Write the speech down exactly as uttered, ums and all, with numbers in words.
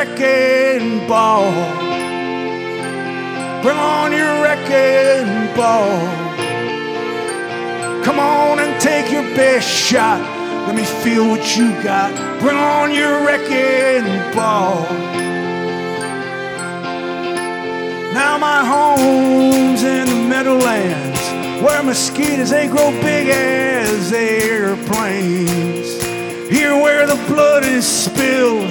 wrecking ball. Bring on your wrecking ball. Come on and take your best shot. Let me feel what you got. Bring on your wrecking ball. Now my home's in the Meadowlands, where mosquitoes, they grow big as airplanes. Here where the blood is spilled,